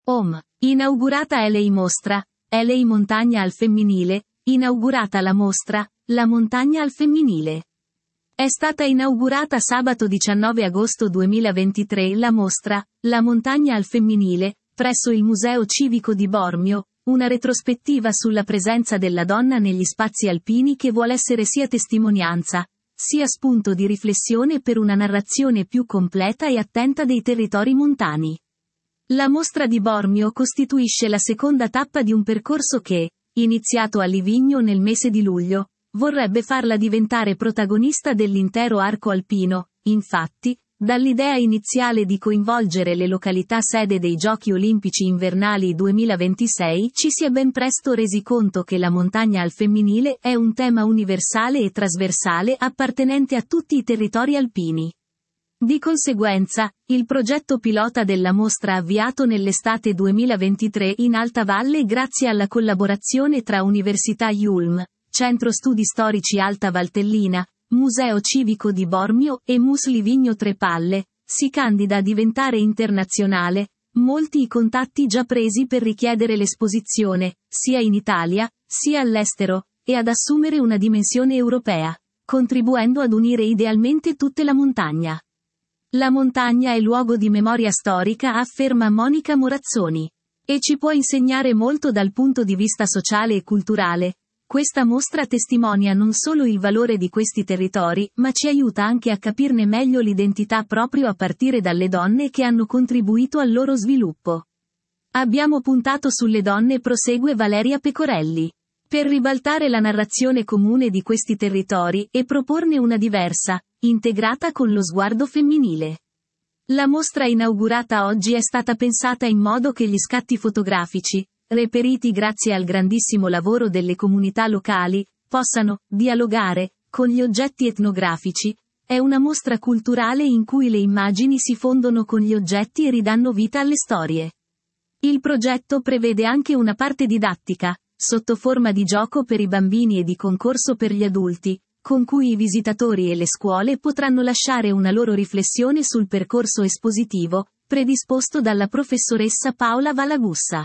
Inaugurata LA Mostra, LA Montagna al femminile, inaugurata la mostra, la montagna al femminile. È stata inaugurata sabato 19 agosto 2023 la mostra, La montagna al femminile, presso il Museo Civico di Bormio, una retrospettiva sulla presenza della donna negli spazi alpini che vuole essere sia testimonianza, sia spunto di riflessione per una narrazione più completa e attenta dei territori montani. La mostra di Bormio costituisce la seconda tappa di un percorso che, iniziato a Livigno nel mese di luglio, vorrebbe farla diventare protagonista dell'intero arco alpino. Infatti, dall'idea iniziale di coinvolgere le località sede dei Giochi Olimpici Invernali 2026 ci si è ben presto resi conto che la montagna al femminile è un tema universale e trasversale appartenente a tutti i territori alpini. Di conseguenza, il progetto pilota della mostra avviato nell'estate 2023 in Alta Valle grazie alla collaborazione tra Università Yulm, Centro Studi Storici Alta Valtellina, Museo Civico di Bormio e Mus Livigno Tre Palle, si candida a diventare internazionale, molti i contatti già presi per richiedere l'esposizione, sia in Italia, sia all'estero, e ad assumere una dimensione europea, contribuendo ad unire idealmente tutta la montagna. La montagna è luogo di memoria storica, afferma Monica Morazzoni. E ci può insegnare molto dal punto di vista sociale e culturale. Questa mostra testimonia non solo il valore di questi territori, ma ci aiuta anche a capirne meglio l'identità proprio a partire dalle donne che hanno contribuito al loro sviluppo. Abbiamo puntato sulle donne, prosegue Valeria Pecorelli, per ribaltare la narrazione comune di questi territori e proporne una diversa, integrata con lo sguardo femminile. La mostra inaugurata oggi è stata pensata in modo che gli scatti fotografici, reperiti grazie al grandissimo lavoro delle comunità locali, possano dialogare con gli oggetti etnografici. È una mostra culturale in cui le immagini si fondono con gli oggetti e ridanno vita alle storie. Il progetto prevede anche una parte didattica, sotto forma di gioco per i bambini e di concorso per gli adulti, con cui i visitatori e le scuole potranno lasciare una loro riflessione sul percorso espositivo, predisposto dalla professoressa Paola Valagussa.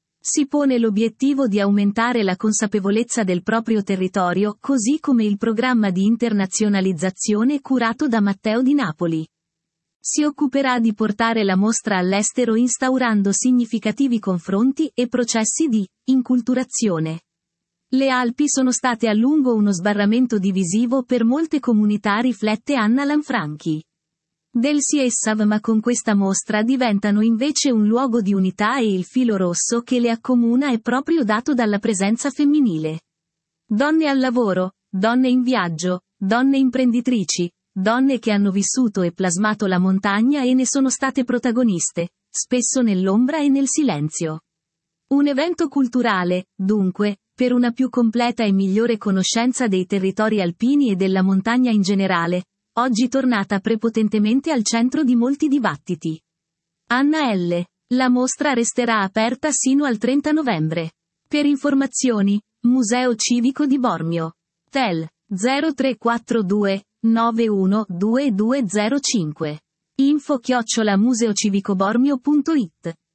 Si pone l'obiettivo di aumentare la consapevolezza del proprio territorio, così come il programma di internazionalizzazione curato da Matteo Di Napoli. Si occuperà di portare la mostra all'estero instaurando significativi confronti e processi di inculturazione. Le Alpi sono state a lungo uno sbarramento divisivo per molte comunità, riflette Anna Lanfranchi. Del Siesav, ma con questa mostra diventano invece un luogo di unità e il filo rosso che le accomuna è proprio dato dalla presenza femminile. Donne al lavoro, donne in viaggio, donne imprenditrici, donne che hanno vissuto e plasmato la montagna e ne sono state protagoniste, spesso nell'ombra e nel silenzio. Un evento culturale, dunque, per una più completa e migliore conoscenza dei territori alpini e della montagna in generale, oggi tornata prepotentemente al centro di molti dibattiti. Anna L. La mostra resterà aperta sino al 30 novembre. Per informazioni, Museo Civico di Bormio. Tel. 0342 912205. info@museocivicobormio.it